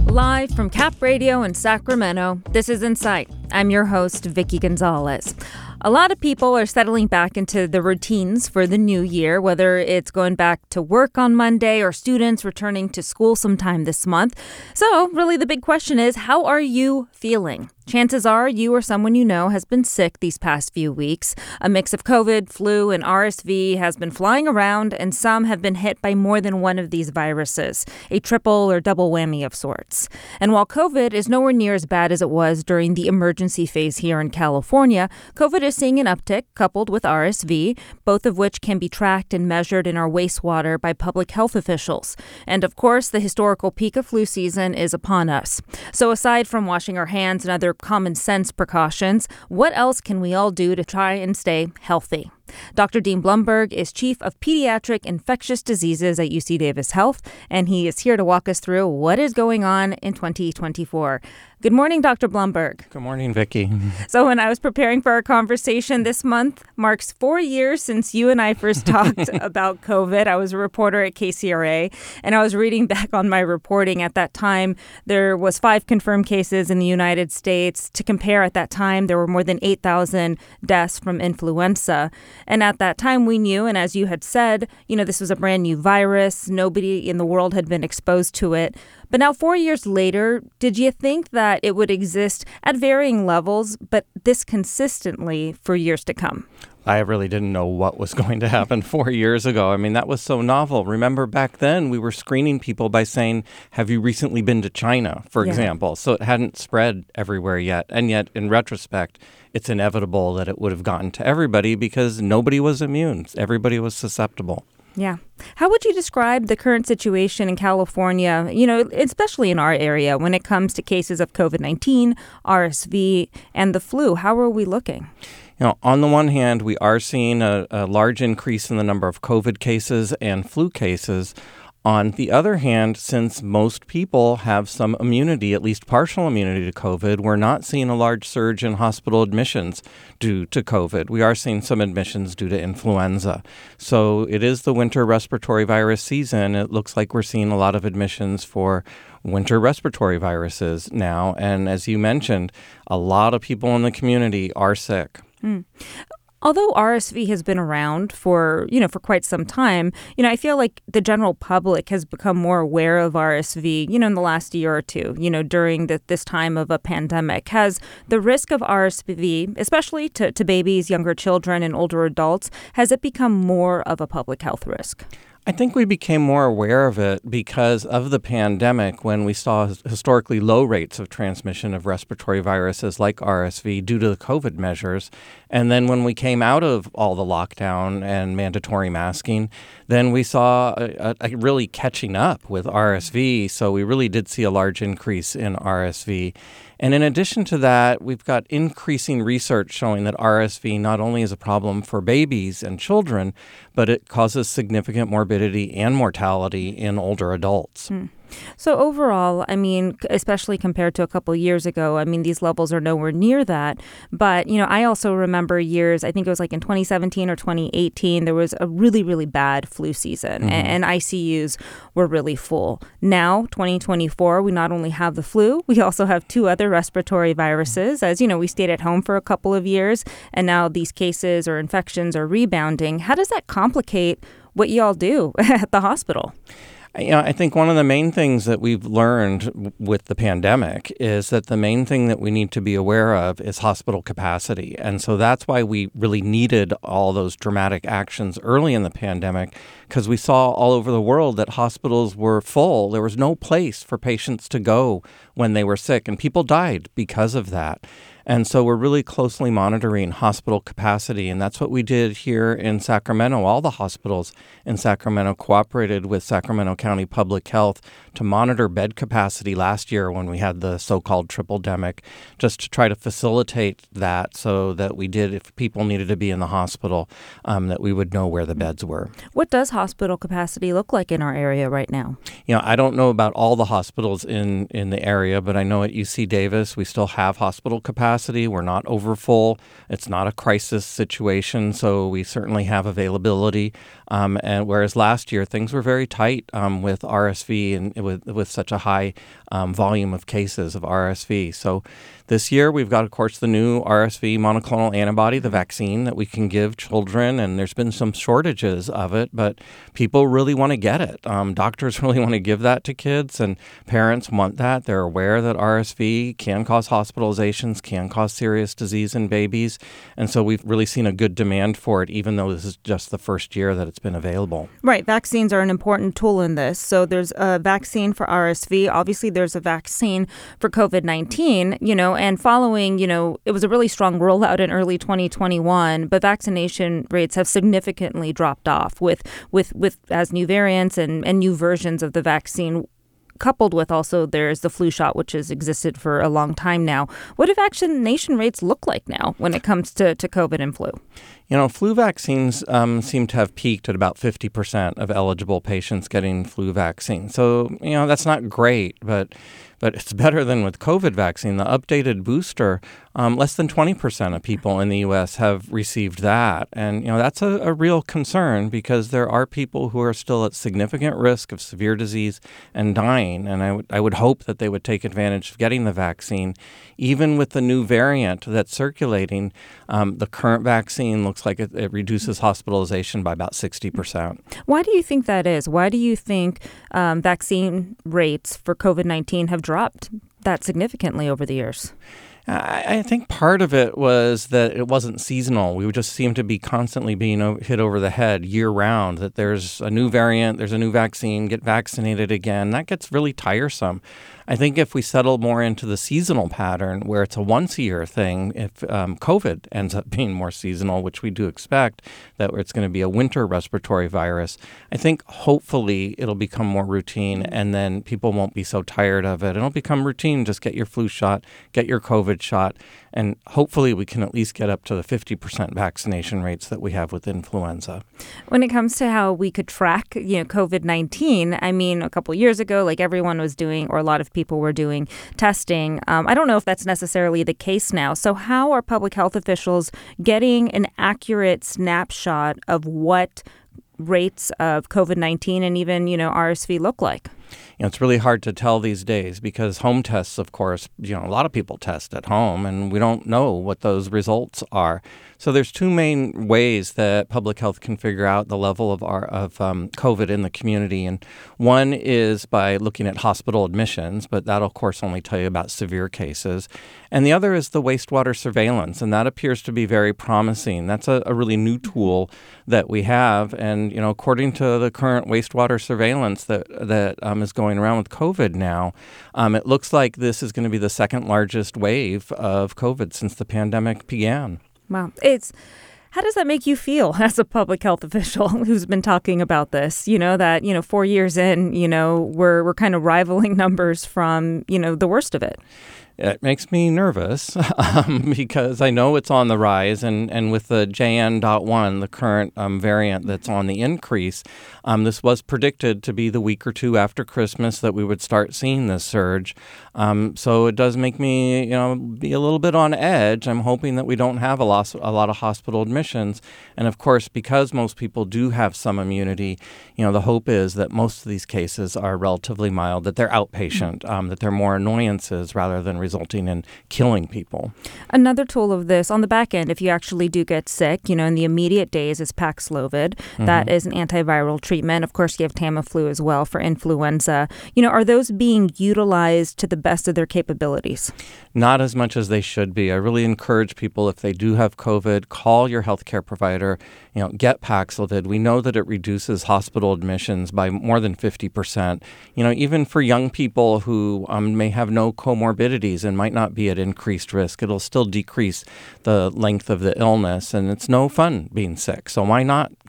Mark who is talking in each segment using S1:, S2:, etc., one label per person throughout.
S1: Live from Cap Radio in Sacramento, this is Insight. I'm your host, Vicky Gonzalez. A lot of people are settling back into the routines for the new year, whether it's going back to work on Monday or students returning to school sometime this month. So really the big question is, how are you feeling? Chances are you or someone you know has been sick these past few weeks. A mix of COVID, flu, and RSV has been flying around, and some have been hit by more than one of these viruses, a triple or double whammy of sorts. And while COVID is nowhere near as bad as it was during the emergency phase here in California, COVID is seeing an uptick coupled with RSV, both of which can be tracked and measured in our wastewater by public health officials. And of course, the historical peak of flu season is upon us. So aside from washing our hands and other common sense precautions, what else can we all do to try and stay healthy? Dr. Dean Blumberg is Chief of Pediatric Infectious Diseases at UC Davis Health, and he is here to walk us through what is going on in 2024. Good morning, Dr. Blumberg.
S2: Good morning, Vicki.
S1: So when I was preparing for our conversation, this month marks 4 years since you and I first talked about COVID. I was a reporter at KCRA, and I was reading back on my reporting. At that time, there was 5 confirmed cases in the United States. To compare, at that time, there were more than 8,000 deaths from influenza. And at that time, we knew, and as you had said, this was a brand new virus. Nobody in the world had been exposed to it. But now 4 years later, did you think that it would exist at varying levels, but this consistently for years to come?
S2: I really didn't know what was going to happen 4 years ago. I mean, that was so novel. Remember back then we were screening people by saying, have you recently been to China, for example? So it hadn't spread everywhere yet. And yet, in retrospect, it's inevitable that it would have gotten to everybody because nobody was immune. Everybody was susceptible.
S1: Yeah. How would you describe the current situation in California, especially in our area when it comes to cases of COVID-19, RSV, and the flu? How are we looking?
S2: On the one hand, we are seeing a large increase in the number of COVID cases and flu cases. On the other hand, since most people have some immunity, at least partial immunity to COVID, we're not seeing a large surge in hospital admissions due to COVID. We are seeing some admissions due to influenza. So it is the winter respiratory virus season. It looks like we're seeing a lot of admissions for winter respiratory viruses now. And as you mentioned, a lot of people in the community are sick.
S1: Although RSV has been around for quite some time, I feel like the general public has become more aware of RSV, in the last year or two, during this time of a pandemic. Has the risk of RSV, especially to babies, younger children, and older adults, has it become more of a public health risk?
S2: I think we became more aware of it because of the pandemic when we saw historically low rates of transmission of respiratory viruses like RSV due to the COVID measures. And then when we came out of all the lockdown and mandatory masking, then we saw a really catching up with RSV. So we really did see a large increase in RSV. And in addition to that, we've got increasing research showing that RSV not only is a problem for babies and children, but it causes significant morbidity and mortality in older adults.
S1: So overall, especially compared to a couple of years ago, these levels are nowhere near that. But, I also remember years, I think it was like in 2017 or 2018, there was a really, really bad flu season and ICUs were really full. Now, 2024, we not only have the flu, we also have 2 other respiratory viruses. As we stayed at home for a couple of years, and now these cases or infections are rebounding. How does that complicate what you all do at the hospital?
S2: I think one of the main things that we've learned with the pandemic is that the main thing that we need to be aware of is hospital capacity. And so that's why we really needed all those dramatic actions early in the pandemic, because we saw all over the world that hospitals were full. There was no place for patients to go when they were sick, and people died because of that. And so we're really closely monitoring hospital capacity, and that's what we did here in Sacramento. All the hospitals in Sacramento cooperated with Sacramento County Public Health to monitor bed capacity last year when we had the so-called triple-demic, just to try to facilitate that so that we did, if people needed to be in the hospital, that we would know where the beds were.
S1: What does hospital capacity look like in our area right now?
S2: I don't know about all the hospitals in the area, but I know at UC Davis we still have hospital capacity. capacity. We're not overfull. It's not a crisis situation, so we certainly have availability. And whereas last year things were very tight with RSV and with such a high volume of cases of RSV. So this year we've got, of course, the new RSV monoclonal antibody, the vaccine that we can give children, and there's been some shortages of it, but people really want to get it. Doctors really want to give that to kids, and parents want that. They're aware that RSV can cause hospitalizations, can cause serious disease in babies, and so we've really seen a good demand for it, even though this is just the first year that it's been available.
S1: Right. Vaccines are an important tool in this. So there's a vaccine for RSV. Obviously, there's a vaccine for COVID-19, and following, it was a really strong rollout in early 2021, but vaccination rates have significantly dropped off with as new variants and new versions of the vaccine. Coupled with also there's the flu shot, which has existed for a long time now. What do vaccination rates look like now when it comes to COVID and flu?
S2: Flu vaccines seem to have peaked at about 50% of eligible patients getting flu vaccine. So, that's not great, but it's better than with COVID vaccine. The updated booster, less than 20% of people in the U.S. have received that. And, that's a real concern because there are people who are still at significant risk of severe disease and dying. And I would hope that they would take advantage of getting the vaccine. Even with the new variant that's circulating, the current vaccine looks like it reduces hospitalization by about 60%.
S1: Why do you think that is? Why do you think vaccine rates for COVID-19 have dropped that significantly over the years?
S2: I think part of it was that it wasn't seasonal. We just seem to be constantly being hit over the head year-round, that there's a new variant, there's a new vaccine, get vaccinated again. That gets really tiresome. I think if we settle more into the seasonal pattern where it's a once-a-year thing, if COVID ends up being more seasonal, which we do expect, that it's going to be a winter respiratory virus, I think hopefully it'll become more routine and then people won't be so tired of it. It'll become routine. Just get your flu shot, get your COVID shot, and hopefully we can at least get up to the 50% vaccination rates that we have with influenza.
S1: When it comes to how we could track, COVID-19, I mean, a couple of years ago, like everyone was doing, or a lot of people were doing testing. I don't know if that's necessarily the case now. So how are public health officials getting an accurate snapshot of what rates of COVID-19 and even, RSV look like?
S2: It's really hard to tell these days because home tests, of course, a lot of people test at home and we don't know what those results are. So there's two main ways that public health can figure out the level of COVID in the community. And one is by looking at hospital admissions, but that'll, of course, only tell you about severe cases. And the other is the wastewater surveillance, and that appears to be very promising. That's a really new tool that we have. And, according to the current wastewater surveillance that is going around with COVID now, it looks like this is going to be the second largest wave of COVID since the pandemic began.
S1: Wow. How does that make you feel as a public health official who's been talking about this? 4 years in, we're kind of rivaling numbers from, the worst of it.
S2: It makes me nervous because I know it's on the rise, and with the JN.1, the current variant that's on the increase, this was predicted to be the week or two after Christmas that we would start seeing this surge. So it does make me, be a little bit on edge. I'm hoping that we don't have a lot of hospital admissions, and of course, because most people do have some immunity, the hope is that most of these cases are relatively mild, that they're outpatient, that they're more annoyances rather than resulting in killing people.
S1: Another tool of this on the back end, if you actually do get sick, in the immediate days is Paxlovid. Mm-hmm. That is an antiviral treatment. Of course, you have Tamiflu as well for influenza. Are those being utilized to the best of their capabilities?
S2: Not as much as they should be. I really encourage people, if they do have COVID, call your healthcare provider, get Paxlovid. We know that it reduces hospital admissions by more than 50%. Even for young people who may have no comorbidities and might not be at increased risk, it'll still decrease the length of the illness. And it's no fun being sick. So why not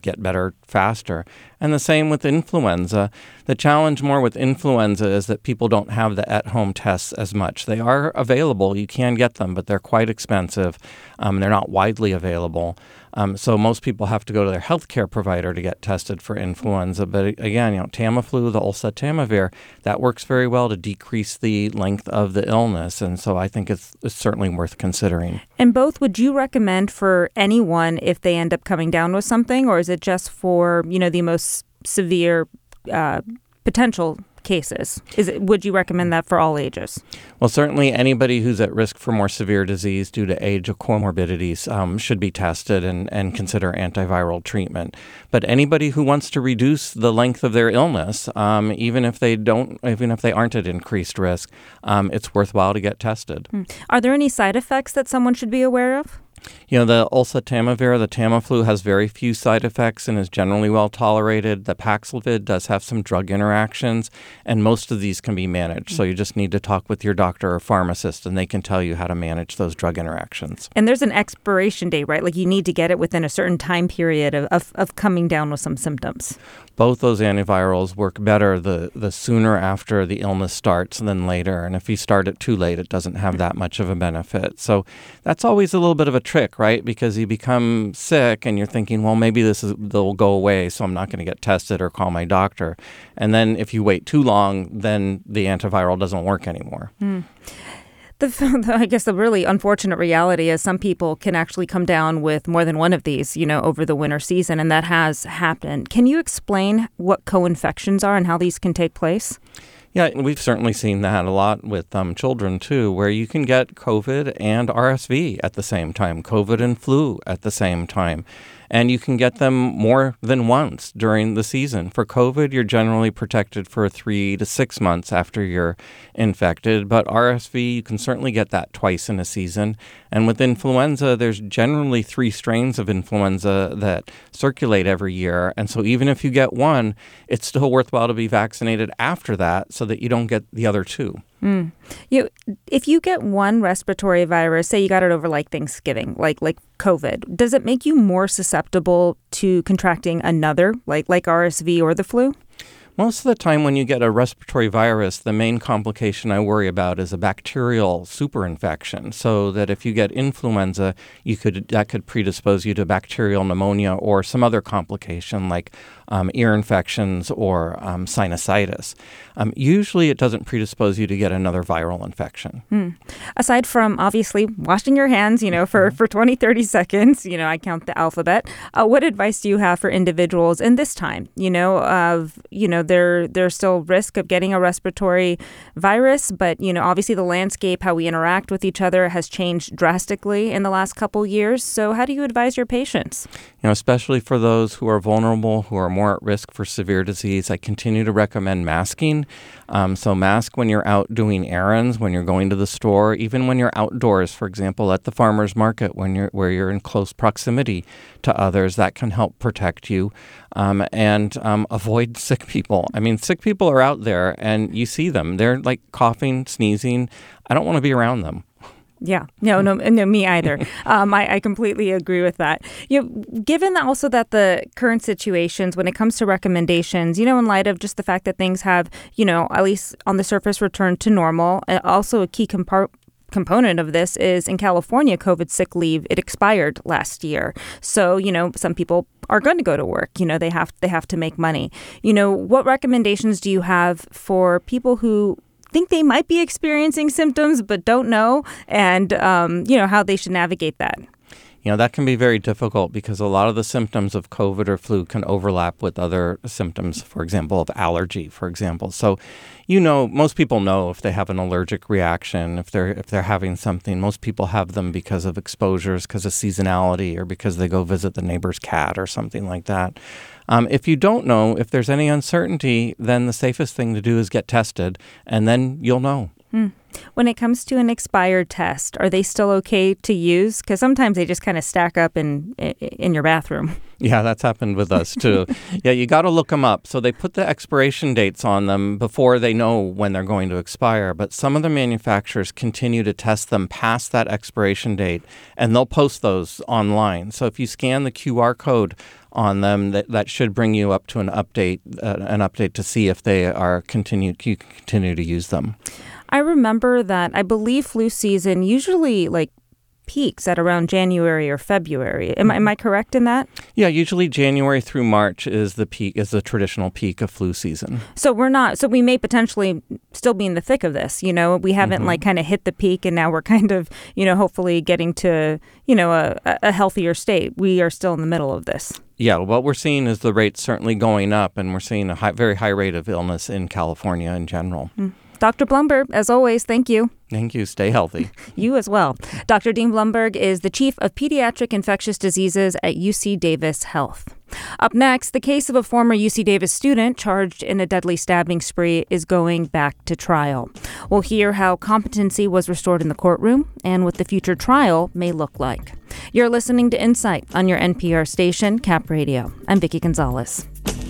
S2: get better faster. And the same with influenza. The challenge more with influenza is that people don't have the at-home tests as much. They are available. You can get them, but they're quite expensive. They're not widely available. So most people have to go to their healthcare provider to get tested for influenza. But again, Tamiflu, the oseltamivir, that works very well to decrease the length of the illness. And so I think it's certainly worth considering.
S1: And both, would you recommend for anyone if they end up coming down with something, or is it just for, the most severe potential cases? Would you recommend that for all ages?
S2: Well, certainly anybody who's at risk for more severe disease due to age or comorbidities should be tested and consider antiviral treatment. But anybody who wants to reduce the length of their illness, even if they aren't at increased risk, it's worthwhile to get tested.
S1: Are there any side effects that someone should be aware of?
S2: The oseltamivir, the Tamiflu, has very few side effects and is generally well tolerated. The Paxlovid does have some drug interactions, and most of these can be managed. So you just need to talk with your doctor or pharmacist, and they can tell you how to manage those drug interactions.
S1: And there's an expiration date, right? Like you need to get it within a certain time period of coming down with some symptoms.
S2: Both those antivirals work better the sooner after the illness starts than later. And if you start it too late, it doesn't have that much of a benefit. So that's always a little bit of a trick, right? Because you become sick and you're thinking, well, maybe they'll go away, so I'm not going to get tested or call my doctor. And then if you wait too long, then the antiviral doesn't work anymore.
S1: I guess the really unfortunate reality is some people can actually come down with more than one of these, over the winter season, and that has happened. Can you explain what co-infections are and how these can take place?
S2: Yeah, we've certainly seen that a lot with children, too, where you can get COVID and RSV at the same time, COVID and flu at the same time. And you can get them more than once during the season. For COVID, you're generally protected for 3 to 6 months after you're infected. But RSV, you can certainly get that twice in a season. And with influenza, there's generally 3 strains of influenza that circulate every year. And so even if you get one, it's still worthwhile to be vaccinated after that so that you don't get the other 2.
S1: If you get one respiratory virus, say you got it over like Thanksgiving, like COVID, does it make you more susceptible to contracting another, like RSV or the flu?
S2: Most of the time when you get a respiratory virus, the main complication I worry about is a bacterial superinfection. So that if you get influenza, that could predispose you to bacterial pneumonia or some other complication like ear infections or sinusitis. Usually it doesn't predispose you to get another viral infection.
S1: Aside from obviously washing your hands, for 20, 30 seconds, I count the alphabet. What advice do you have for individuals in this time, there's still risk of getting a respiratory virus, but, obviously the landscape, how we interact with each other has changed drastically in the last couple years. So how do you advise your patients?
S2: Especially for those who are vulnerable, who are more at risk for severe disease, I continue to recommend masking. So mask when you're out doing errands, when you're going to the store, even when you're outdoors, for example, at the farmer's market, where you're in close proximity to others. That can help protect you. And avoid sick people. I mean, sick people are out there and you see them. They're like coughing, sneezing. I don't want to be around them.
S1: Yeah, no, me either. I completely agree with that. Given also that the current situations when it comes to recommendations, in light of just the fact that things have, at least on the surface returned to normal, also a key component of this is in California, COVID sick leave, it expired last year. So, some people are going to go to work. They have to make money. What recommendations do you have for people who think they might be experiencing symptoms but don't know, and how they should navigate that?
S2: That can be very difficult because a lot of the symptoms of COVID or flu can overlap with other symptoms, for example, of allergy, for example. So, most people know if they have an allergic reaction, if they're having something. Most people have them because of exposures, because of seasonality, or because they go visit the neighbor's cat or something like that. If you don't know, if there's any uncertainty, then the safest thing to do is get tested, and then you'll know.
S1: When it comes to an expired test, are they still okay to use? Because sometimes they just kind of stack up in your bathroom.
S2: Yeah, that's happened with us too. Yeah, you got to look them up. So they put the expiration dates on them before they know when they're going to expire. But some of the manufacturers continue to test them past that expiration date, and they'll post those online. So if you scan the QR code on them, that should bring you up to an update to see if they are continue to use them.
S1: I remember that I believe flu season usually peaks at around January or February. Am I correct in that?
S2: Yeah, usually January through March is the traditional peak of flu season.
S1: So we may potentially still be in the thick of this. We haven't kind of hit the peak, and now we're kind of, hopefully getting to, a healthier state. We are still in the middle of this.
S2: Yeah, what we're seeing is the rates certainly going up, and we're seeing a very high rate of illness in California in general.
S1: Dr. Blumberg, as always, thank you.
S2: Thank you. Stay healthy.
S1: You as well. Dr. Dean Blumberg is the Chief of Pediatric Infectious Diseases at UC Davis Health. Up next, the case of a former UC Davis student charged in a deadly stabbing spree is going back to trial. We'll hear how competency was restored in the courtroom and what the future trial may look like. You're listening to Insight on your NPR station, Cap Radio. I'm Vicki Gonzalez.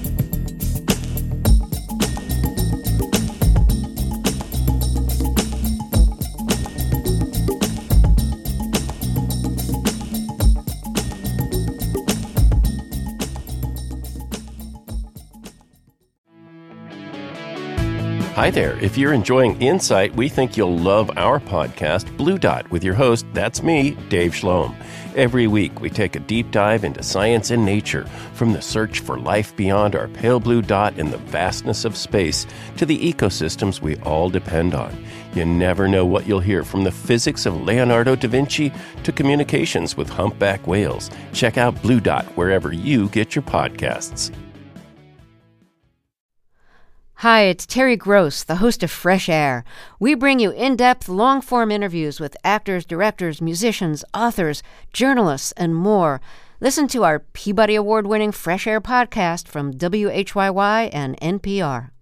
S3: Hi there. If you're enjoying Insight, we think you'll love our podcast, Blue Dot, with your host, that's me, Dave Schloem. Every week, we take a deep dive into science and nature, from the search for life beyond our pale blue dot in the vastness of space to the ecosystems we all depend on. You never know what you'll hear, from the physics of Leonardo da Vinci to communications with humpback whales. Check out Blue Dot wherever you get your podcasts.
S4: Hi, it's Terry Gross, the host of Fresh Air. We bring you in-depth, long-form interviews with actors, directors, musicians, authors, journalists, and more. Listen to our Peabody Award-winning Fresh Air podcast from WHYY and NPR.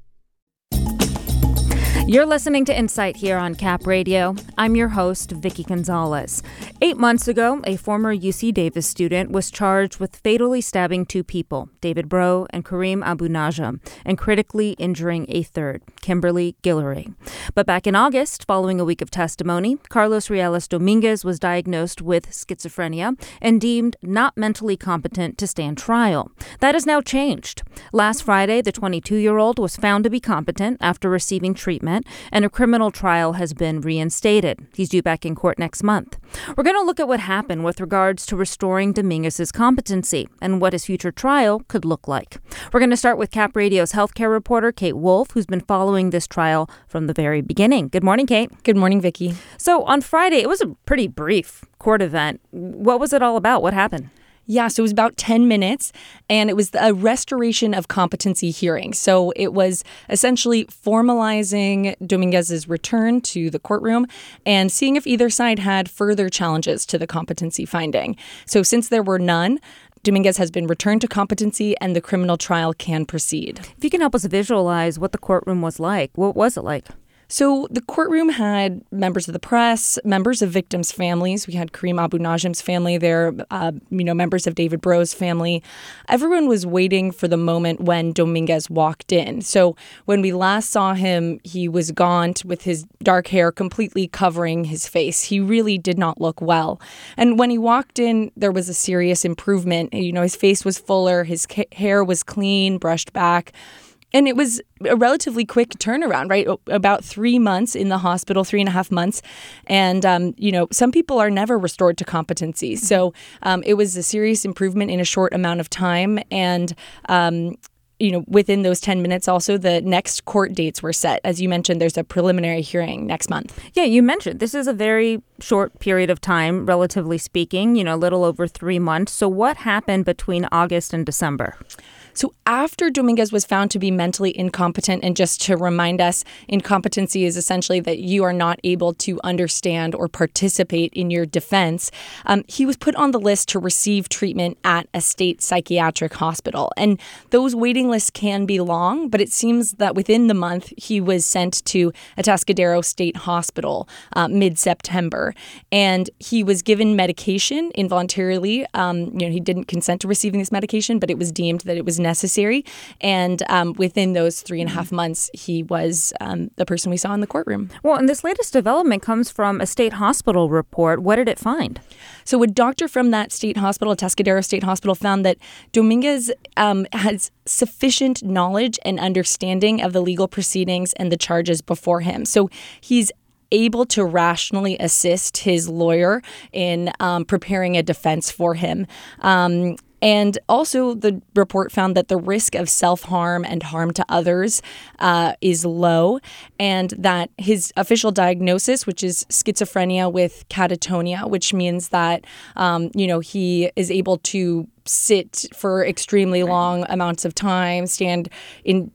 S1: You're listening to Insight here on Cap Radio. I'm your host, Vicki Gonzalez. 8 months ago, a former UC Davis student was charged with fatally stabbing two people, David Breaux and Kareem Abu Najam, and critically injuring a third, Kimberly Guillory. But back in August, following a week of testimony, Carlos Reales Dominguez was diagnosed with schizophrenia and deemed not mentally competent to stand trial. That has now changed. Last Friday, the 22-year-old was found to be competent after receiving treatment, and a criminal trial has been reinstated. He's due back in court next month. We're going to look at what happened with regards to restoring Dominguez's competency and what his future trial could look like. We're going to start with Cap Radio's healthcare reporter, Kate Wolf, who's been following this trial from the very beginning. Good morning, Kate.
S5: Good morning, Vicki.
S1: So on Friday, it was a pretty brief court event. What was it all about? What happened?
S5: Yeah, so it was about 10 minutes, and it was a restoration of competency hearing. So it was essentially formalizing Dominguez's return to the courtroom and seeing if either side had further challenges to the competency finding. So since there were none, Dominguez has been returned to competency and the criminal trial can proceed.
S1: If you can help us visualize what the courtroom was like, what was it like?
S5: So the courtroom had members of the press, members of victims' families. We had Kareem Abu Najam's family there, members of David Breaux's family. Everyone was waiting for the moment when Dominguez walked in. So when we last saw him, he was gaunt with his dark hair completely covering his face. He really did not look well. And when he walked in, there was a serious improvement. His face was fuller, his hair was clean, brushed back. And it was a relatively quick turnaround, right? About 3 months in the hospital, 3.5 months. And, some people are never restored to competency. So it was a serious improvement in a short amount of time. And, within those 10 minutes also, the next court dates were set. As you mentioned, there's a preliminary hearing next month.
S1: Yeah, you mentioned this is a very short period of time, relatively speaking, a little over 3 months. So what happened between August and December?
S5: So after Dominguez was found to be mentally incompetent, and just to remind us, incompetency is essentially that you are not able to understand or participate in your defense, he was put on the list to receive treatment at a state psychiatric hospital. And those waiting lists can be long, but it seems that within the month, he was sent to Atascadero State Hospital mid-September. And he was given medication involuntarily. He didn't consent to receiving this medication, but it was deemed that it was necessary. And within those 3.5 months, he was the person we saw in the courtroom.
S1: Well, and this latest development comes from a state hospital report. What did it find?
S5: So a doctor from that state hospital, Atascadero State Hospital, found that Dominguez has sufficient knowledge and understanding of the legal proceedings and the charges before him. So he's able to rationally assist his lawyer in preparing a defense for him. And also, the report found that the risk of self-harm and harm to others is low, and that his official diagnosis, which is schizophrenia with catatonia, which means that, he is able to sit for extremely long amounts of time, stand in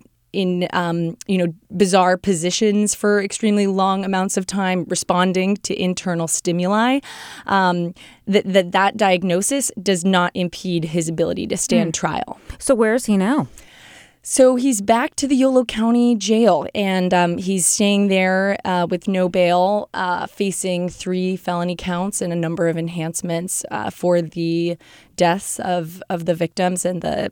S5: bizarre positions for extremely long amounts of time, responding to internal stimuli, that diagnosis does not impede his ability to stand trial.
S1: So where is he now?
S5: So he's back to the Yolo County Jail, and he's staying there with no bail, facing 3 felony counts and a number of enhancements for the deaths of the victims and the,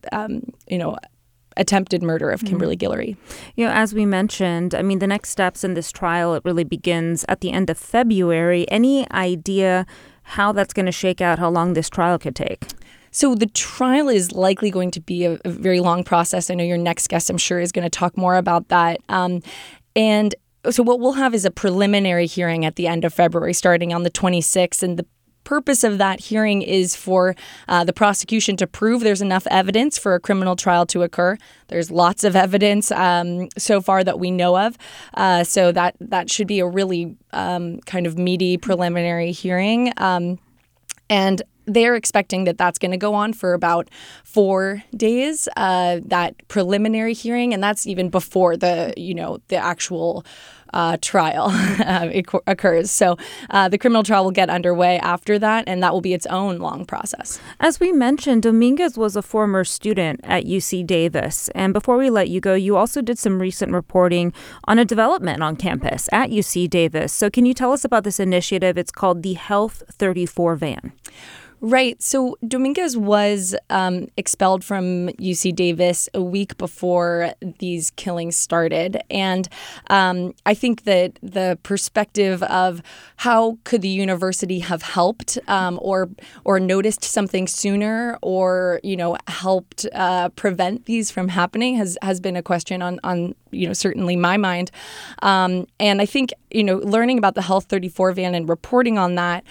S5: attempted murder of Kimberly Guillory.
S1: As we mentioned, the next steps in this trial, it really begins at the end of February. Any idea how that's going to shake out, how long this trial could take?
S5: So the trial is likely going to be a very long process. I know your next guest, I'm sure, is going to talk more about that. And so what we'll have is a preliminary hearing at the end of February, starting on the 26th. And the purpose of that hearing is for the prosecution to prove there's enough evidence for a criminal trial to occur. There's lots of evidence so far that we know of. So that should be a really kind of meaty preliminary hearing. And they're expecting that that's going to go on for about 4 days, that preliminary hearing. And that's even before the actual trial occurs. So the criminal trial will get underway after that, and that will be its own long process.
S1: As we mentioned, Dominguez was a former student at UC Davis. And before we let you go, you also did some recent reporting on a development on campus at UC Davis. So can you tell us about this initiative? It's called the Health 34 van.
S5: Right. So Dominguez was expelled from UC Davis a week before these killings started. And I think that the perspective of how could the university have helped or noticed something sooner or, helped prevent these from happening has been a question on certainly my mind. And I think, learning about the Health 34 van and reporting on that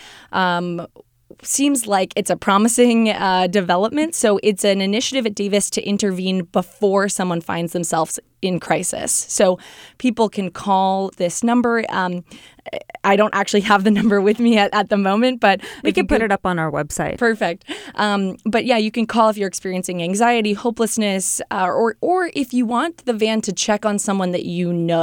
S5: seems like it's a promising development. So it's an initiative at Davis to intervene before someone finds themselves in crisis. So people can call this number. I don't actually have the number with me at the moment, but
S1: we can put it up on our website.
S5: Perfect. But yeah, you can call if you're experiencing anxiety, hopelessness, or if you want the van to check on someone that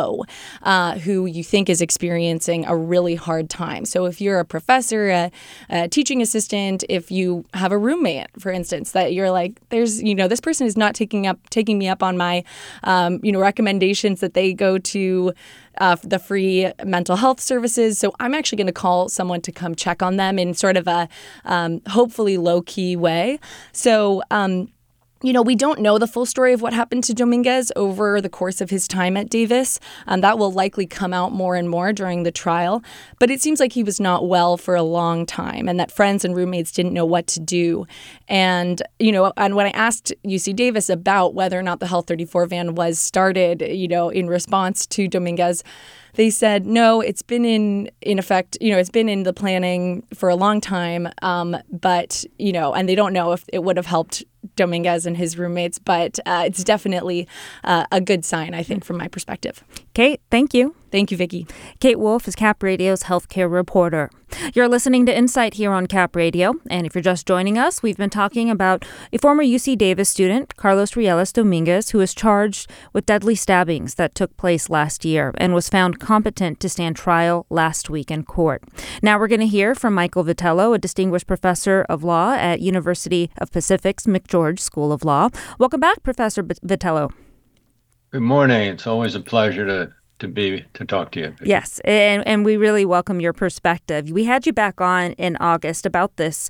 S5: who you think is experiencing a really hard time. So if you're a professor, a teaching assistant, if you have a roommate, for instance, that you're like, there's, this person is not taking me up on my, recommendations that they go to the free mental health services. So I'm actually going to call someone to come check on them in sort of a hopefully low-key way. So we don't know the full story of what happened to Dominguez over the course of his time at Davis. That will likely come out more and more during the trial. But it seems like he was not well for a long time and that friends and roommates didn't know what to do. And, and when I asked UC Davis about whether or not the Health 34 van was started, in response to Dominguez, they said, no, it's been in effect, it's been in the planning for a long time. But, and they don't know if it would have helped Dominguez and his roommates, but it's definitely a good sign, I think, from my perspective.
S1: Kate, thank you.
S5: Thank you, Vicki.
S1: Kate Wolf is Cap Radio's healthcare reporter. You're listening to Insight here on Cap Radio, and if you're just joining us, we've been talking about a former UC Davis student, Carlos Rieles Dominguez, who is charged with deadly stabbings that took place last year and was found competent to stand trial last week in court. Now we're going to hear from Michael Vitello, a distinguished professor of law at University of Pacific's McGeorge School of Law. Welcome back, Professor Vitello.
S6: Good morning. It's always a pleasure to talk to you.
S1: Yes, and we really welcome your perspective. We had you back on in August about this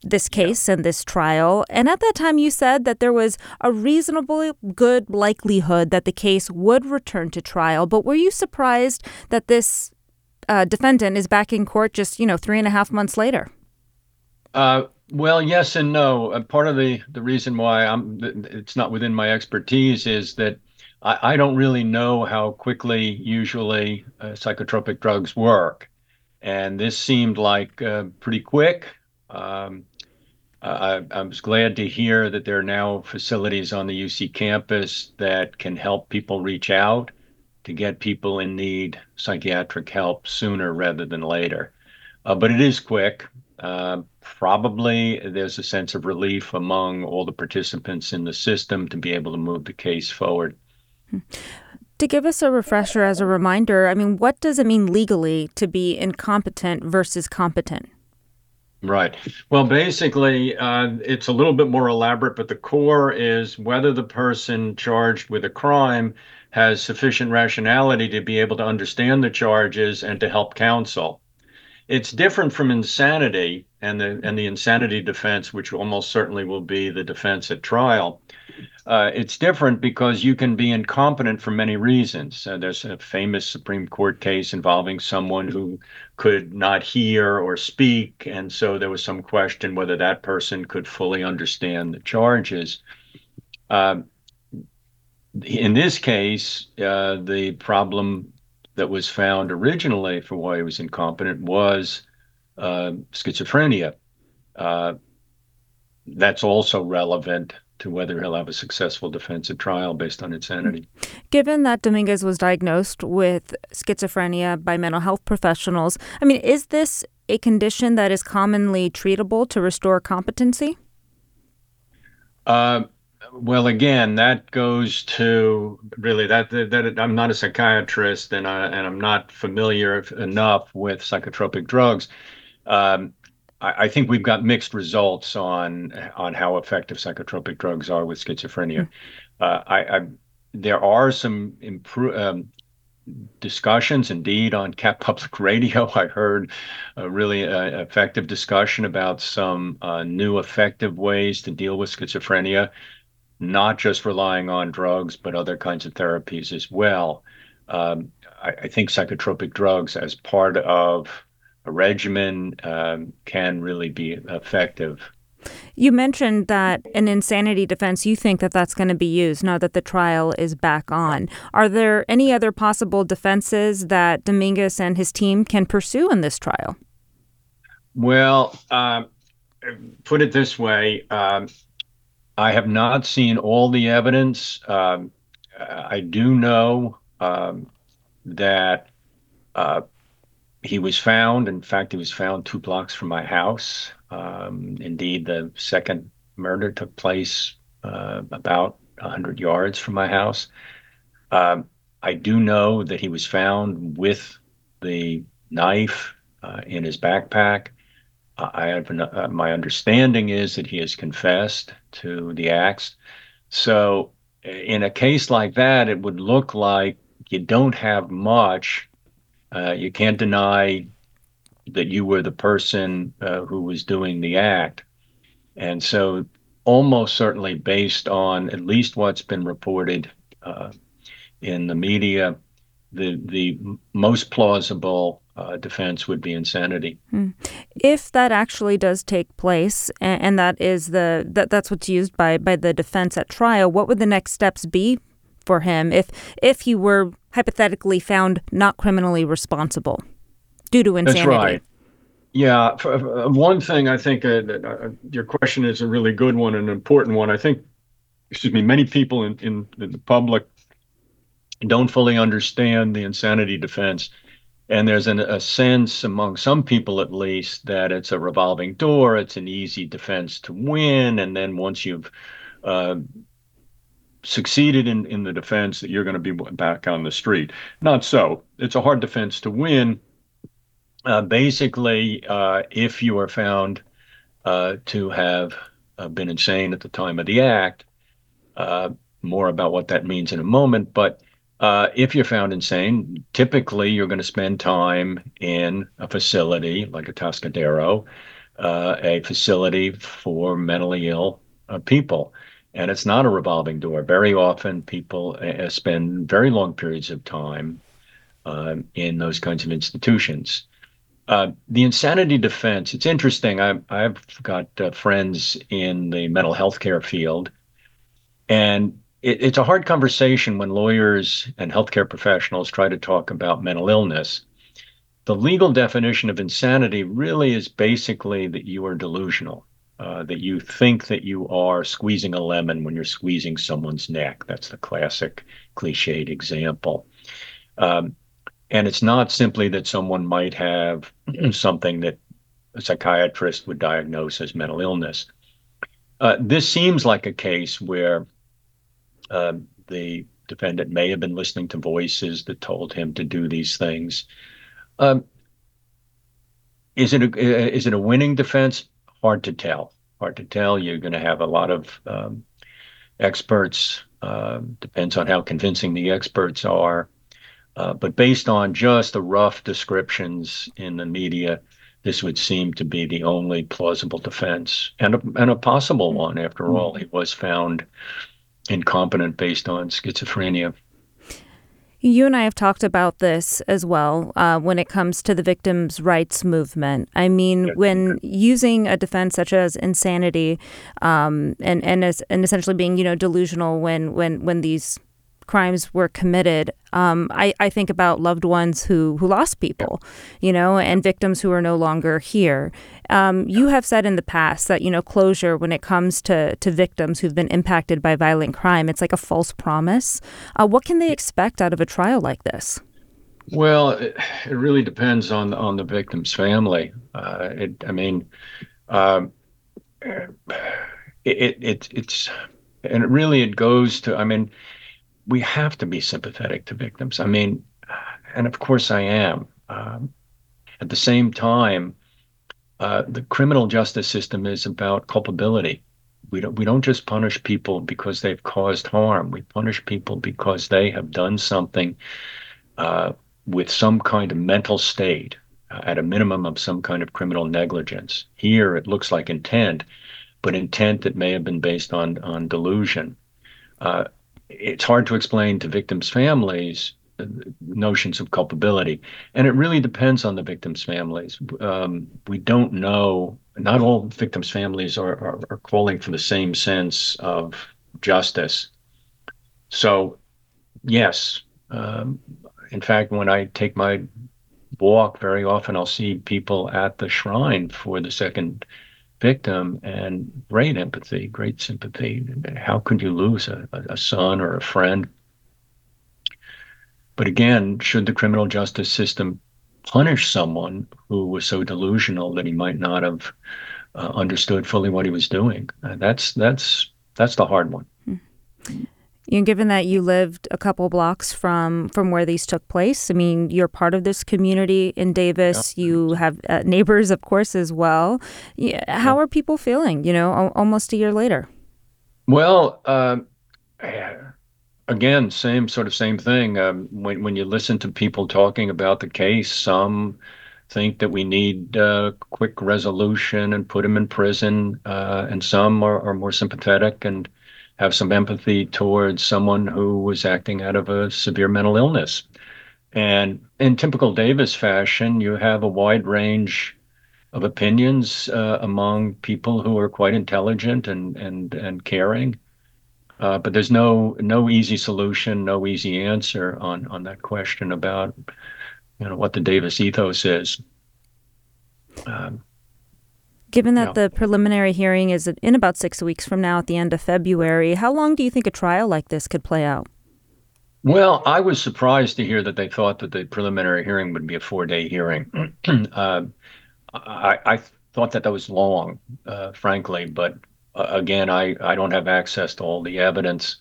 S1: this case and this trial. And at that time, you said that there was a reasonably good likelihood that the case would return to trial. But were you surprised that this defendant is back in court just, 3.5 months later?
S6: Well, yes and no. Part of the reason why it's not within my expertise is that I don't really know how quickly usually psychotropic drugs work. And this seemed like pretty quick. I was glad to hear that there are now facilities on the UC campus that can help people reach out to get people in need psychiatric help sooner rather than later. But it is quick. Probably there's a sense of relief among all the participants in the system to be able to move the case forward.
S1: To give us a refresher as a reminder, what does it mean legally to be incompetent versus competent?
S6: Right. Well, basically, it's a little bit more elaborate, but the core is whether the person charged with a crime has sufficient rationality to be able to understand the charges and to help counsel. It's different from insanity and the insanity defense, which almost certainly will be the defense at trial. It's different because you can be incompetent for many reasons. There's a famous Supreme Court case involving someone who could not hear or speak, and so there was some question whether that person could fully understand the charges. In this case, the problem that was found originally for why he was incompetent was schizophrenia. That's also relevant to whether he'll have a successful defense at trial based on insanity.
S1: Given that Dominguez was diagnosed with schizophrenia by mental health professionals, is this a condition that is commonly treatable to restore competency?
S6: Well, again, that goes to really that I'm not a psychiatrist and I'm not familiar enough with psychotropic drugs. I think we've got mixed results on how effective psychotropic drugs are with schizophrenia. There are some discussions, indeed, on Cap Public Radio. I heard a really effective discussion about some new effective ways to deal with schizophrenia, not just relying on drugs, but other kinds of therapies as well. I think psychotropic drugs as part of a regimen can really be effective.
S1: You mentioned that an insanity defense, you think that that's going to be used now that the trial is back on. Are there any other possible defenses that Dominguez and his team can pursue in this trial?
S6: Well, put it this way. I have not seen all the evidence. I do know that he was found. In fact, he was found 2 blocks from my house. Indeed, the second murder took place about 100 yards from my house. I do know that he was found with the knife in his backpack. My understanding is that he has confessed to the acts. So in a case like that, it would look like you don't have much. You can't deny that you were the person who was doing the act. And so almost certainly based on at least what's been reported in the media, the most plausible defense would be insanity.
S1: If that actually does take place, and that is that's what's used by the defense at trial, what would the next steps be for him if he were hypothetically found not criminally responsible due to insanity?
S6: That's right. Yeah. One thing I think your question is a really good one, an important one. I think, many people in the public don't fully understand the insanity defense. And there's a sense among some people, at least, that it's a revolving door. It's an easy defense to win. And then once you've succeeded in the defense, that you're going to be back on the street. Not so. It's a hard defense to win. Basically, if you are found to have been insane at the time of the act, more about what that means in a moment. But if you're found insane, typically you're going to spend time in a facility like a Atascadero a facility for mentally ill people. And it's not a revolving door. Very often people spend very long periods of time in those kinds of institutions. The insanity defense, it's interesting. I've got friends in the mental health care field, and it's a hard conversation when lawyers and healthcare professionals try to talk about mental illness. The legal definition of insanity really is basically that you are delusional, that you think that you are squeezing a lemon when you're squeezing someone's neck. That's the classic cliched example. Um, and it's not simply that someone might have something that a psychiatrist would diagnose as mental illness. This seems like a case where the defendant may have been listening to voices that told him to do these things. Um, is it a winning defense? Hard to tell. Hard to tell. You're going to have a lot of experts. Depends on how convincing the experts are. But based on just the rough descriptions in the media, this would seem to be the only plausible defense and a possible one. After all, he was found incompetent based on schizophrenia.
S1: You and I have talked about this as well when it comes to the victims' rights movement. I mean, when using a defense such as insanity and essentially being, delusional when these crimes were committed, I think about loved ones who lost people, and victims who are no longer here. You have said in the past that, closure when it comes to victims who've been impacted by violent crime, it's like a false promise. What can they expect out of a trial like this?
S6: Well, it really depends on the victim's family. It goes to, we have to be sympathetic to victims. And of course I am. At the same time, the criminal justice system is about culpability. We don't just punish people because they've caused harm. We punish people because they have done something with some kind of mental state, at a minimum of some kind of criminal negligence. Here it looks like intent, but intent that may have been based on delusion. It's hard to explain to victims' families notions of culpability, and it really depends on the victims' families. We don't know. Not all victims' families are calling for the same sense of justice. So, yes. In fact, when I take my walk, very often I'll see people at the shrine for the second victim, and great empathy, great sympathy. How could you lose a son or a friend? But again, should the criminal justice system punish someone who was so delusional that he might not have understood fully what he was doing? That's the hard one.
S1: Given that you lived a couple blocks from where these took place, you're part of this community in Davis. Yeah. You have neighbors, of course, as well. How are people feeling, almost a year later?
S6: Well, again, same thing. When you listen to people talking about the case, some think that we need quick resolution and put him in prison, and some are more sympathetic and have some empathy towards someone who was acting out of a severe mental illness. And in typical Davis fashion, you have a wide range of opinions among people who are quite intelligent and caring. But there's no easy solution, no easy answer on that question about what the Davis ethos is.
S1: Given that the preliminary hearing is in about 6 weeks from now at the end of February, how long do you think a trial like this could play out?
S6: Well, I was surprised to hear that they thought that the preliminary hearing would be a 4-day hearing. I thought that was long, frankly, but again, I don't have access to all the evidence.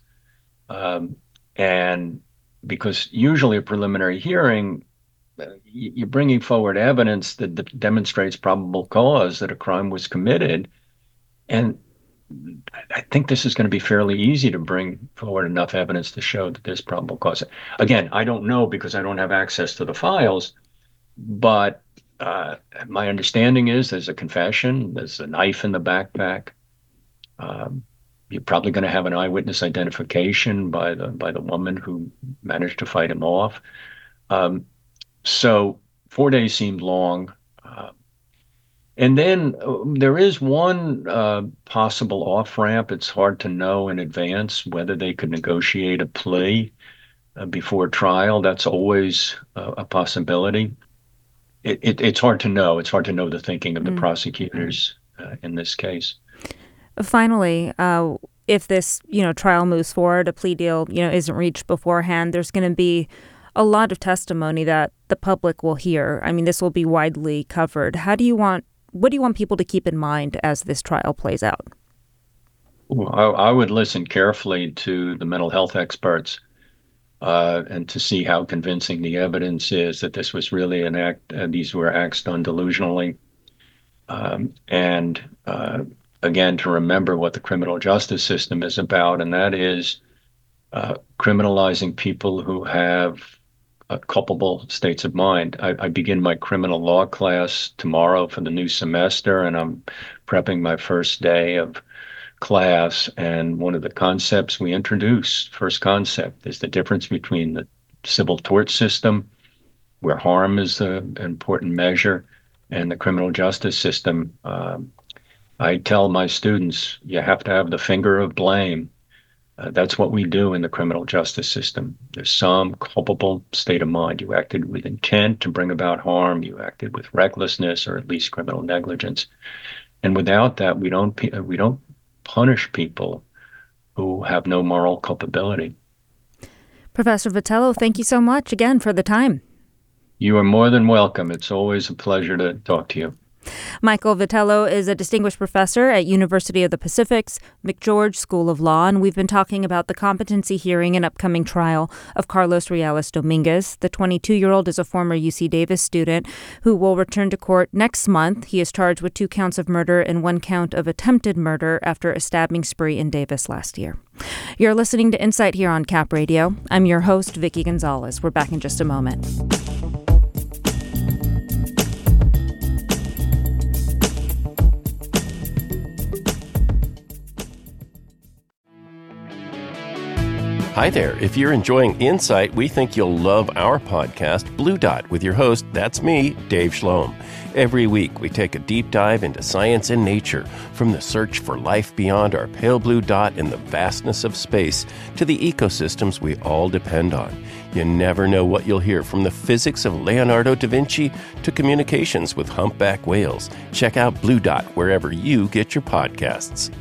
S6: And because usually a preliminary hearing, you're bringing forward evidence that demonstrates probable cause that a crime was committed. And I think this is going to be fairly easy to bring forward enough evidence to show that there's probable cause. Again, I don't know because I don't have access to the files, but My understanding is there's a confession, there's a knife in the backpack. You're probably going to have an eyewitness identification by the woman who managed to fight him off. So 4 days seemed long. And then there is one possible off-ramp. It's hard to know in advance whether they could negotiate a plea before trial. That's always a possibility. It's hard to know. It's hard to know the thinking of the prosecutors in this case.
S1: Finally, if this, trial moves forward, a plea deal, isn't reached beforehand, there's going to be a lot of testimony that the public will hear. I mean, this will be widely covered. What do you want people to keep in mind as this trial plays out?
S6: Well, I would listen carefully to the mental health experts and to see how convincing the evidence is that this was really an act, these were acts done delusionally. And again, to remember what the criminal justice system is about, and that is criminalizing people who have culpable states of mind. I begin my criminal law class tomorrow for the new semester, and I'm prepping my first day of class. And one of the concepts we introduce, first concept, is the difference between the civil tort system, where harm is an important measure, and the criminal justice system. I tell my students, you have to have the finger of blame. That's what we do in the criminal justice system. There's some culpable state of mind. You acted with intent to bring about harm. You acted with recklessness or at least criminal negligence. And without that, we don't punish people who have no moral culpability.
S1: Professor Vitello, thank you so much again for the time.
S6: You are more than welcome. It's always a pleasure to talk to you.
S1: Michael Vitello is a distinguished professor at University of the Pacific's McGeorge School of Law, and we've been talking about the competency hearing and upcoming trial of Carlos Ruelas Dominguez. The 22-year-old is a former UC Davis student who will return to court next month. He is charged with 2 counts of murder and 1 count of attempted murder after a stabbing spree in Davis last year. You're listening to Insight here on Cap Radio. I'm your host, Vicky Gonzalez. We're back in just a moment.
S3: Hi there. If you're enjoying Insight, we think you'll love our podcast, Blue Dot, with your host, that's me, Dave Schloem. Every week, we take a deep dive into science and nature, from the search for life beyond our pale blue dot in the vastness of space to the ecosystems we all depend on. You never know what you'll hear, from the physics of Leonardo da Vinci to communications with humpback whales. Check out Blue Dot wherever you get your podcasts.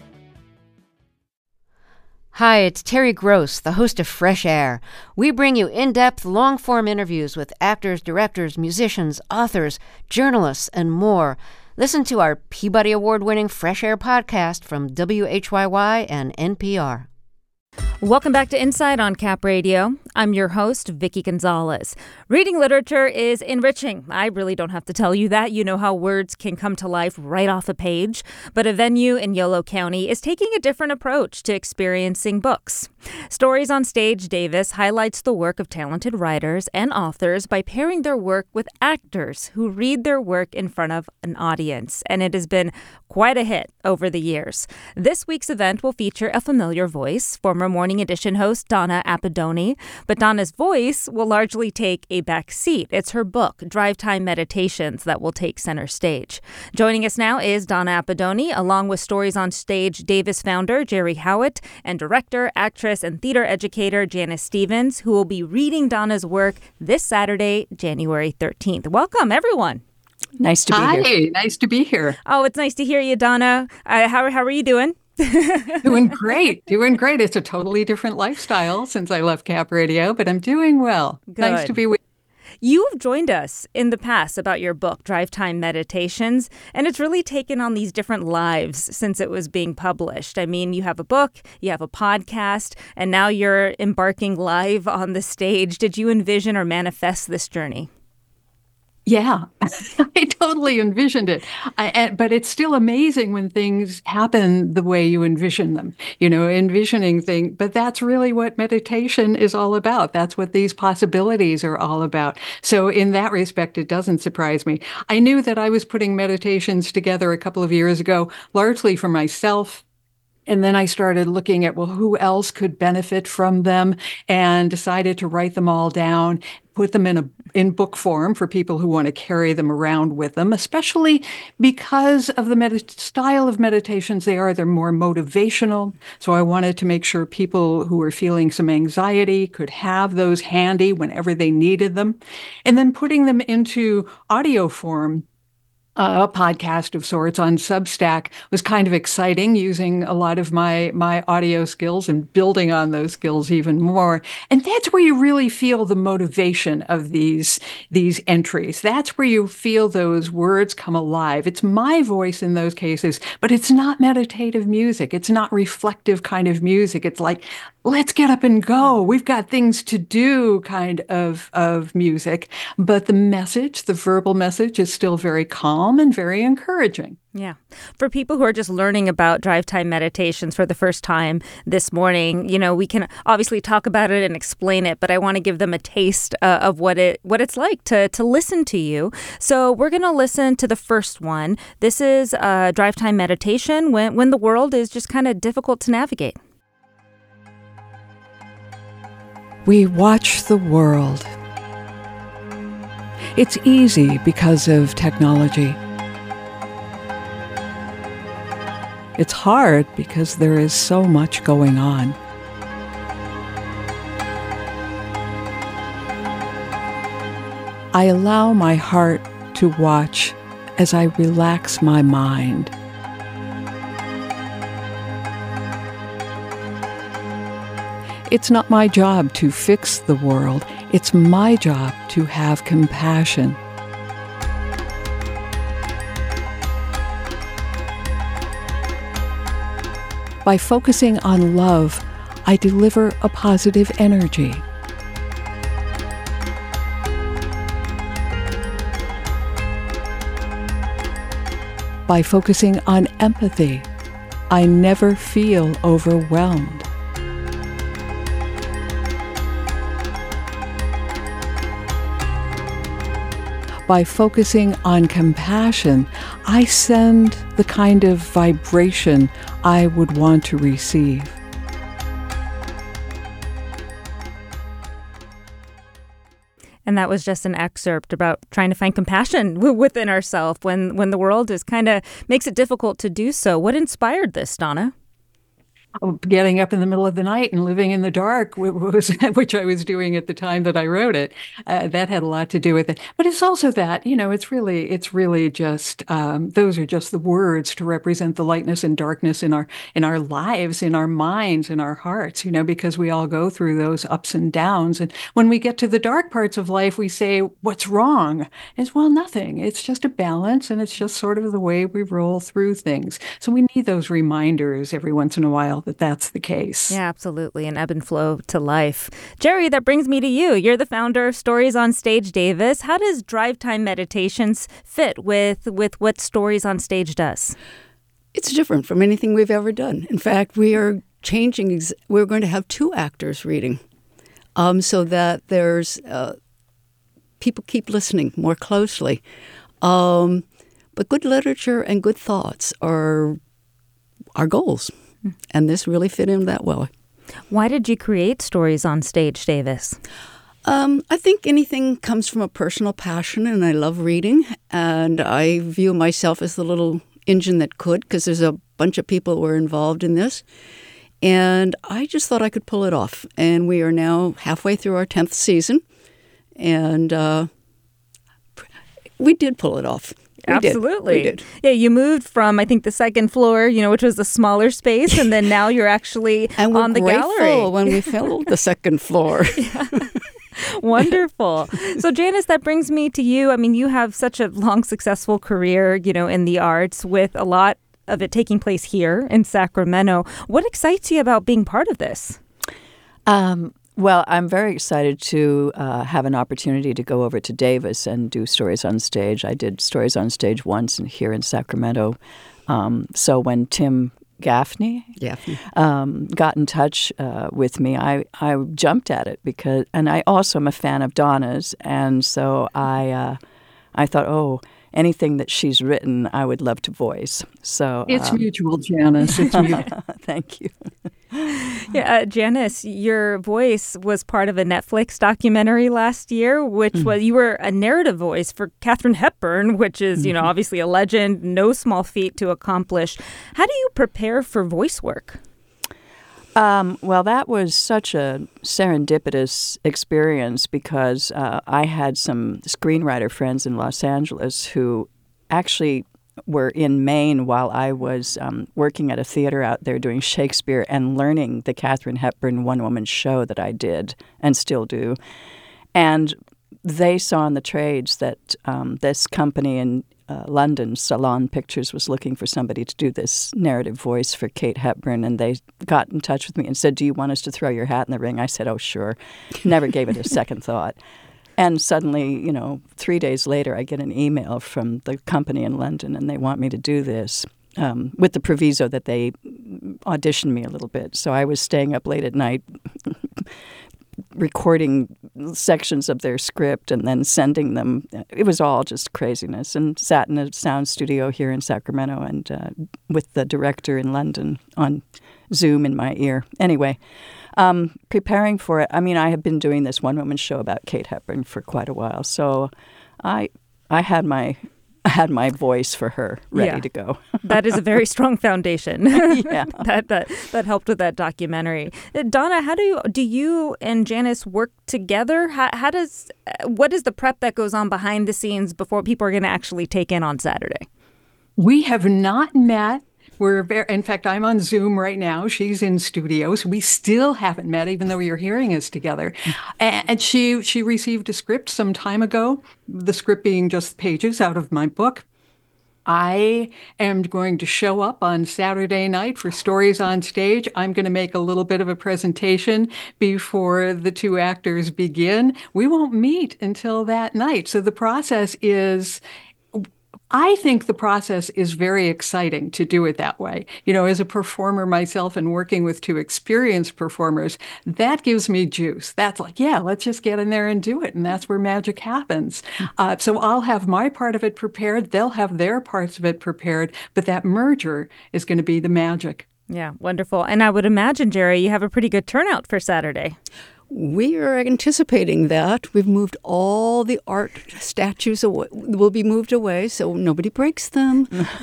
S4: Hi, it's Terry Gross, the host of Fresh Air. We bring you in-depth, long-form interviews with actors, directors, musicians, authors, journalists, and more. Listen to our Peabody Award-winning Fresh Air podcast from WHYY and NPR.
S1: Welcome back to Insight on Cap Radio. I'm your host, Vicky Gonzalez. Reading literature is enriching. I really don't have to tell you that. You know how words can come to life right off a page. But a venue in Yolo County is taking a different approach to experiencing books. Stories on Stage Davis highlights the work of talented writers and authors by pairing their work with actors who read their work in front of an audience. And it has been quite a hit over the years. This week's event will feature a familiar voice, former Morning Edition host Donna Appadoni, but Donna's voice will largely take a back seat. It's her book, Drive Time Meditations, that will take center stage. Joining us now is Donna Appadoni, along with Stories on Stage Davis founder Jerry Howitt and director, actress, and theater educator Janice Stevens, who will be reading Donna's work this Saturday, January 13th. Welcome, everyone.
S7: Nice to be here.
S8: Hi, nice to be here.
S1: Oh, it's nice to hear you, Donna. How are you doing?
S8: Doing great. It's a totally different lifestyle since I left Cap Radio, but I'm doing well.
S1: Good.
S8: Nice to be with you.
S1: You have joined us in the past about your book, Drive Time Meditations, and it's really taken on these different lives since it was being published. I mean, you have a book, you have a podcast, and now you're embarking live on the stage. Did you envision or manifest this journey?
S8: Yeah, I totally envisioned it. But it's still amazing when things happen the way you envision them, envisioning things. But that's really what meditation is all about. That's what these possibilities are all about. So in that respect, it doesn't surprise me. I knew that I was putting meditations together a couple of years ago, largely for myself. And then I started looking at, well, who else could benefit from them, and decided to write them all down, put them in book form for people who want to carry them around with them, especially because of the style of meditations they're more motivational. So I wanted to make sure people who were feeling some anxiety could have those handy whenever they needed them. And then putting them into audio form, a podcast of sorts on Substack, was kind of exciting, using a lot of my audio skills and building on those skills even more. And that's where you really feel the motivation of these entries. That's where you feel those words come alive. It's my voice in those cases, but it's not meditative music. It's not reflective kind of music. It's like, let's get up and go. We've got things to do kind of music. But the verbal message is still very calm and very encouraging.
S1: Yeah. For people who are just learning about drive time meditations for the first time this morning, we can obviously talk about it and explain it, but I want to give them a taste of what it's like to listen to you. So we're going to listen to the first one. This is a drive time meditation when the world is just kind of difficult to navigate.
S7: We watch the world. It's easy because of technology. It's hard because there is so much going on. I allow my heart to watch as I relax my mind. It's not my job to fix the world. It's my job to have compassion. By focusing on love, I deliver a positive energy. By focusing on empathy, I never feel overwhelmed. By focusing on compassion, I send the kind of vibration I would want to receive.
S1: And that was just an excerpt about trying to find compassion within ourselves when the world makes it difficult to do so. What inspired this, Donna?
S8: Getting up in the middle of the night and living in the dark, which I was doing at the time that I wrote it. That had a lot to do with it. But it's also that, it's really just, those are just the words to represent the lightness and darkness in our lives, in our minds, in our hearts, because we all go through those ups and downs. And when we get to the dark parts of life, we say, what's wrong? It's, well, nothing. It's just a balance, and it's just sort of the way we roll through things. So we need those reminders every once in a while that that's the case.
S1: Yeah, absolutely. An ebb and flow to life. Jerry, that brings me to you. You're the founder of Stories on Stage Davis. How does Drive Time Meditations fit with what Stories on Stage does?
S9: It's different from anything we've ever done. In fact, we are changing. We're going to have 2 actors reading so that there's people keep listening more closely. But good literature and good thoughts are our goals. And this really fit in that well.
S1: Why did you create Stories on Stage, Davis?
S9: I think anything comes from a personal passion, and I love reading. And I view myself as the little engine that could, because there's a bunch of people who are involved in this. And I just thought I could pull it off. And we are now halfway through our 10th season. And we did pull it off.
S1: Absolutely.
S9: We did.
S1: Yeah, you moved from, I think, the second floor, which was a smaller space, and then now you're actually on the gallery.
S9: And we're grateful when we filled the second floor.
S1: Wonderful. So, Janice, that brings me to you. I mean, you have such a long, successful career, in the arts, with a lot of it taking place here in Sacramento. What excites you about being part of this?
S7: Well, I'm very excited to have an opportunity to go over to Davis and do Stories on Stage. I did Stories on Stage once here in Sacramento. So when Tim Gaffney got in touch with me, I jumped at it and I also am a fan of Donna's, and so I thought, anything that she's written, I would love to voice. So
S8: it's mutual, Janice. It's mutual.
S7: Thank you.
S1: Yeah, Janice, your voice was part of a Netflix documentary last year, which was you were a narrative voice for Katharine Hepburn, which is, obviously a legend, no small feat to accomplish. How do you prepare for voice work?
S7: Well, that was such a serendipitous experience because I had some screenwriter friends in Los Angeles who actually were in Maine while I was working at a theater out there doing Shakespeare and learning the Katharine Hepburn one-woman show that I did and still do. And they saw in the trades that this company in London, Salon Pictures, was looking for somebody to do this narrative voice for Kate Hepburn, and they got in touch with me and said, "Do you want us to throw your hat in the ring?" I said, "Oh, sure." Never gave it a second thought. And suddenly, 3 days later, I get an email from the company in London, and they want me to do this with the proviso that they auditioned me a little bit. So I was staying up late at night recording sections of their script and then sending them. It was all just craziness, and sat in a sound studio here in Sacramento and with the director in London on Zoom in my ear. Anyway, preparing for it, I have been doing this one-woman show about Kate Hepburn for quite a while, so I had my voice for her ready to go.
S1: That is a very strong foundation.
S7: Yeah.
S1: that helped with that documentary. Donna, how do you and Janice work together? What is the prep that goes on behind the scenes before people are going to actually take in on Saturday?
S8: We have not met. In fact, I'm on Zoom right now. She's in studio, so we still haven't met, even though you're hearing us together. And she received a script some time ago, the script being just pages out of my book. I am going to show up on Saturday night for Stories on Stage. I'm going to make a little bit of a presentation before the two actors begin. We won't meet until that night. So the process is... I think the process is very exciting to do it that way. As a performer myself and working with two experienced performers, that gives me juice. That's like, let's just get in there and do it. And that's where magic happens. So I'll have my part of it prepared. They'll have their parts of it prepared. But that merger is going to be the magic.
S1: Yeah, wonderful. And I would imagine, Jerry, you have a pretty good turnout for Saturday.
S9: We are anticipating that. We've moved all the art statues away, will be moved away, so nobody breaks them.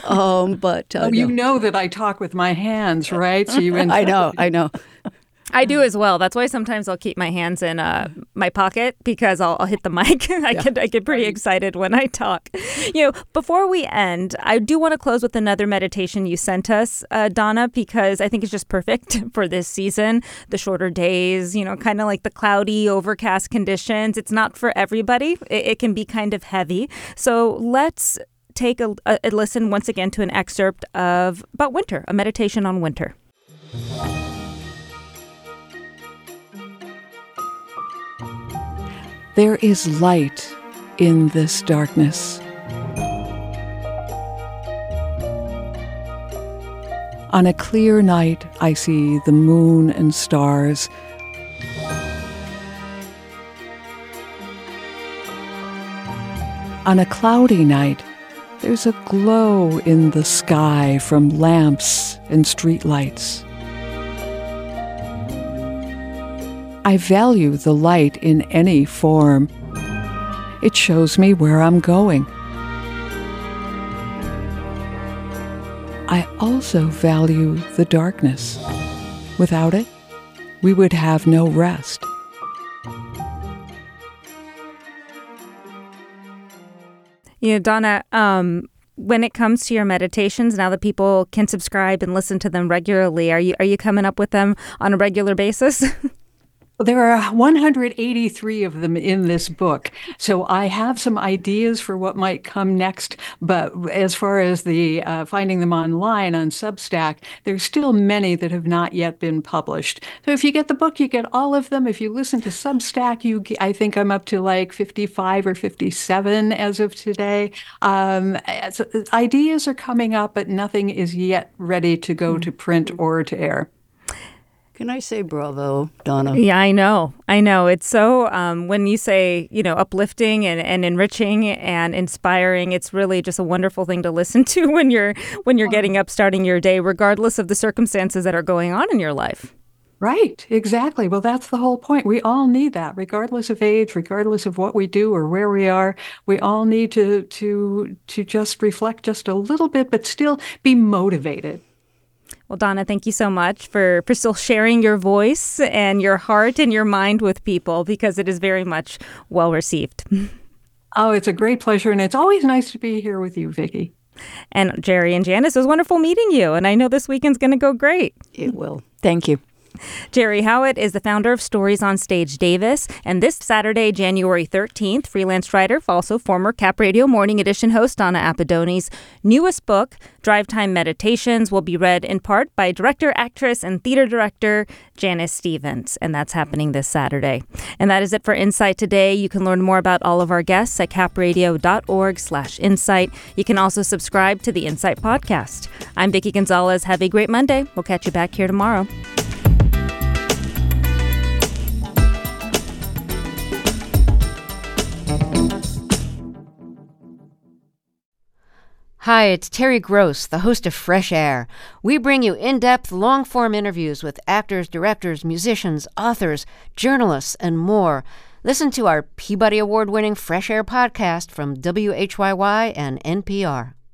S8: You know that I talk with my hands, right? So
S9: I know.
S1: I do as well. That's why sometimes I'll keep my hands in my pocket because I'll hit the mic. I get pretty excited when I talk. Before we end, I do want to close with another meditation you sent us, Donna, because I think it's just perfect for this season. The shorter days, kind of like the cloudy, overcast conditions. It's not for everybody. It can be kind of heavy. So let's take a listen once again to an excerpt about winter, a meditation on winter.
S7: There is light in this darkness. On a clear night, I see the moon and stars. On a cloudy night, there's a glow in the sky from lamps and streetlights. I value the light in any form. It shows me where I'm going. I also value the darkness. Without it, we would have no rest.
S1: Donna, when it comes to your meditations, now that people can subscribe and listen to them regularly, are you coming up with them on a regular basis?
S8: There are 183 of them in this book. So I have some ideas for what might come next. But as far as the finding them online on Substack, there's still many that have not yet been published. So if you get the book, you get all of them. If you listen to Substack, I think I'm up to like 55 or 57 as of today. Ideas are coming up, but nothing is yet ready to go to print or to air.
S9: Can I say bravo, Donna?
S1: Yeah, I know. It's so, when you say, uplifting and enriching and inspiring, it's really just a wonderful thing to listen to when you're getting up, starting your day, regardless of the circumstances that are going on in your life.
S8: Right, exactly. Well, that's the whole point. We all need that, regardless of age, regardless of what we do or where we are. We all need to just reflect just a little bit, but still be motivated.
S1: Well, Donna, thank you so much for still sharing your voice and your heart and your mind with people, because it is very much well received.
S8: Oh, it's a great pleasure. And it's always nice to be here with you, Vicki.
S1: And Jerry and Janice, it was wonderful meeting you. And I know this weekend's going to go great.
S9: It will.
S7: Thank you.
S1: Jerry Howitt is the founder of Stories on Stage Davis, and this Saturday, January 13th, freelance writer, also former Cap Radio Morning Edition host Donna Appadoni's newest book, Drive Time Meditations, will be read in part by director, actress, and theater director Janice Stevens, and that's happening this Saturday. And that is it for Insight today. You can learn more about all of our guests at capradio.org/insight. You can also subscribe to the Insight podcast. I'm Vicki Gonzalez. Have a great Monday. We'll catch you back here tomorrow.
S4: Hi, it's Terry Gross, the host of Fresh Air. We bring you in-depth, long-form interviews with actors, directors, musicians, authors, journalists, and more. Listen to our Peabody Award-winning Fresh Air podcast from WHYY and NPR.